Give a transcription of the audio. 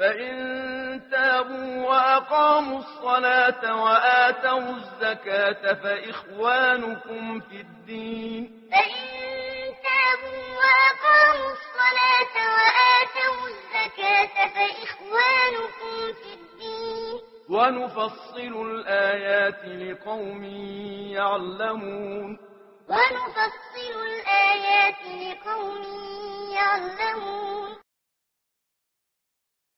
فإن تابوا وأقاموا الصلاة وآتوا الزكاة فإخوانكم في الدين. فإن تابوا وأقاموا الصلاة وآتوا الزكاة فإخوانكم في الدين. ونفصل الآيات لقوم يعلمون. ونفصل الآيات لقوم يعلمون.